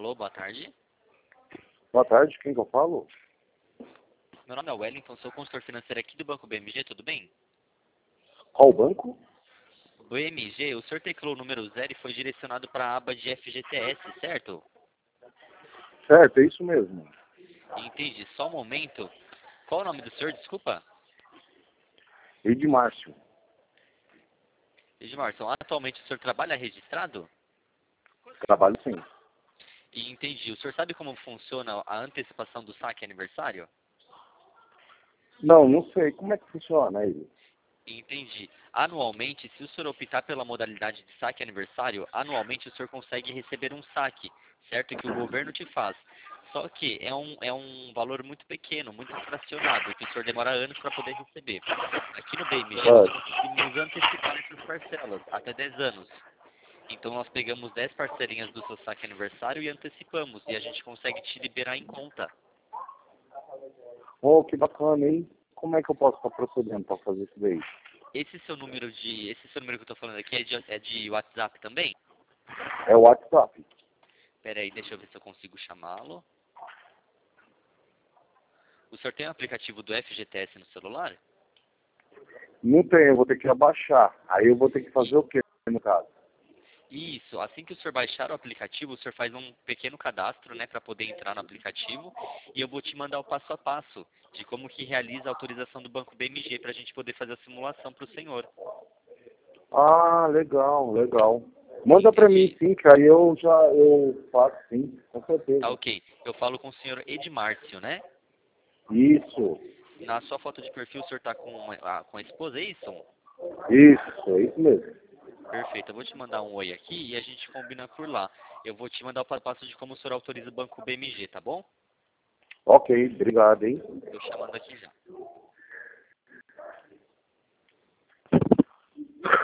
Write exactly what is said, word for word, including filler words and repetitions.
Alô, boa tarde. Boa tarde, quem que eu falo? Meu nome é Wellington, sou consultor financeiro aqui do Banco B M G, tudo bem? Qual banco? B M G, o senhor teclou o número zero e foi direcionado para a aba de F G T S, certo? Certo, é isso mesmo. Entendi, só um momento. Qual o nome do senhor, desculpa? Edmárcio. Edmarson, atualmente o senhor trabalha registrado? Trabalho sim. E entendi, o senhor sabe como funciona a antecipação do saque aniversário? Não, não sei. Como é que funciona aí? Entendi. Anualmente, se o senhor optar pela modalidade de saque aniversário, anualmente o senhor consegue receber um saque, certo? Que o governo te faz. Só que é um, é um valor muito pequeno, muito fracionado, que o senhor demora anos para poder receber. Aqui no B M G nós Ah, conseguimos antecipar essas parcelas, até dez anos. Então nós pegamos dez parcelinhas do seu saque aniversário e antecipamos, e a gente consegue te liberar em conta. oh, que bacana, hein? Como é que eu posso estar procedendo para fazer isso daí? Esse seu número de, esse seu número que eu estou falando aqui é de, é de WhatsApp também? É o WhatsApp. Pera aí, deixa eu ver se eu consigo chamá-lo. O senhor tem o aplicativo do F G T S no celular? Não tem, eu vou ter que abaixar. Aí eu vou ter que fazer o quê, no caso? Isso, assim que o senhor baixar o aplicativo, o senhor faz um pequeno cadastro, né, para poder entrar no aplicativo, e eu vou te mandar o passo a passo de como que realiza a autorização do Banco B M G para a gente poder fazer a simulação para o senhor. Ah, legal, legal. Manda para mim sim, que aí eu já eu faço sim, com Tá certeza. ok. Eu falo com o senhor Edmárcio, né? Isso, Na sua foto de perfil o senhor tá com, uma- ah, com a esposa, é isso? isso, é isso mesmo. Perfeito, eu vou te mandar um oi aqui e a gente combina por lá. Eu vou te mandar o passo a passo de como o senhor autoriza o Banco B M G, tá bom? Ok, obrigado, hein? Eu chamando aqui já.